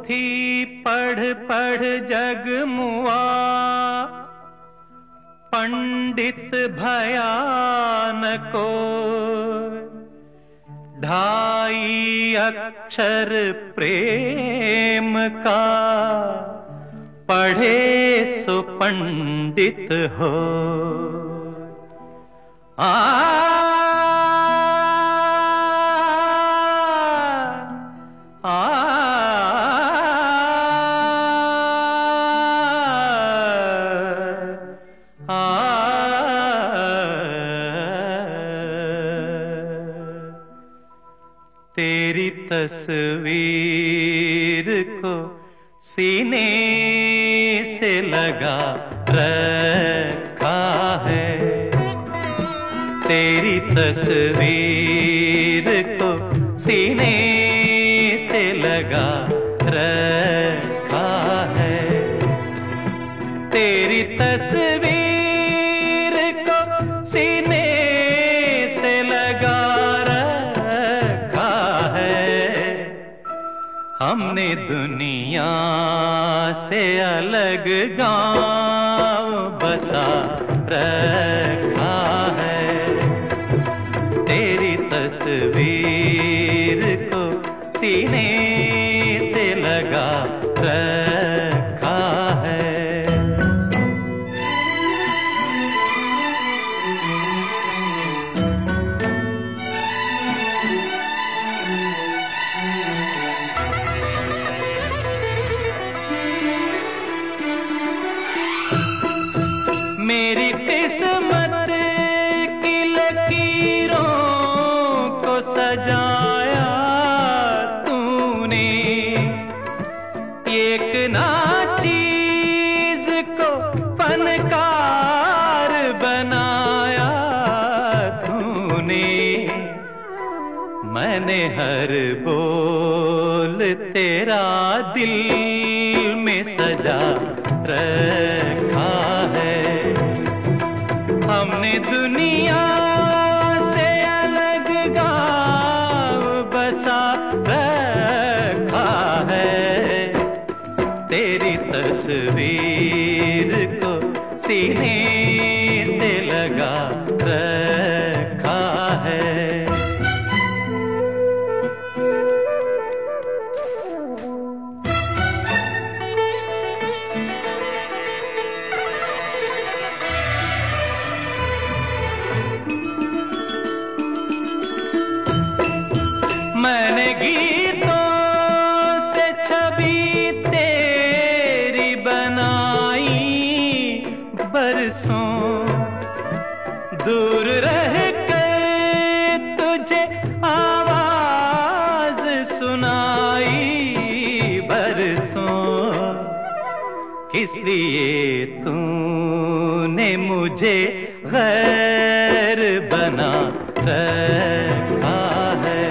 पोथी पढ़ पढ़ जग मुआ, पंडित भया न कोई। ढाई अक्षर प्रेम का, पढ़े सो पंडित हो। तेरी तस्वीर को सीने से लगा रखा है, तेरी तस्वीर को सीने से लगा रखा है, तेरी तस्वीर को सीने से लगा रखा है। हमने दुनिया से अलग गांव बसा रखा है, तेरी तस्वीर को सीने से लगा रखा है। मेरी किस्मत की लकीरों को सजाया तूने, एक ना चीज को फनकार बनाया तूने। मैंने हर बोल तेरा दिल में सजा रखा है, हमने दुनिया से अलग गांव बसा रखा है, तेरी तस्वीर को सीने से लगा रखा है। मैंने गीतों से छवि तेरी बनाई, बरसों दूर रह कर तुझे आवाज सुनाई, बरसों किस लिए तूने मुझे गैर बना रखा है।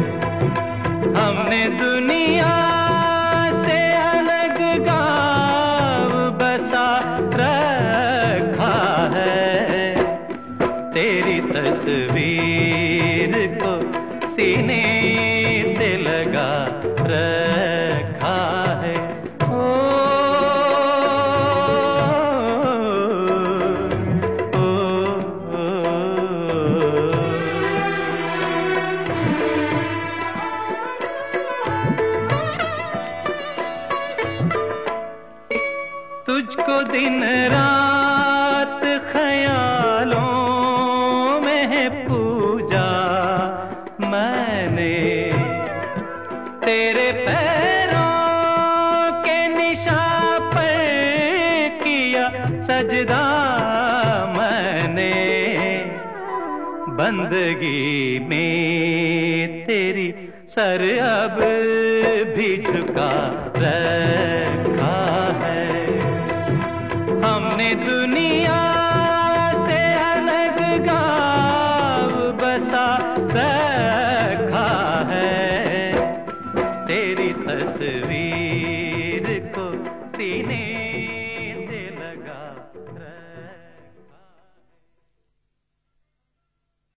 हमने दुनिया से अलग गांव बसा रखा है, तेरी तस्वीर को सीने से लगा रखा है। तुझको दिन रात ख्यालों में पूजा मैंने, तेरे पैरों के निशान पर किया सजदा मैंने। बंदगी में तेरी सर अब भी झुका रखा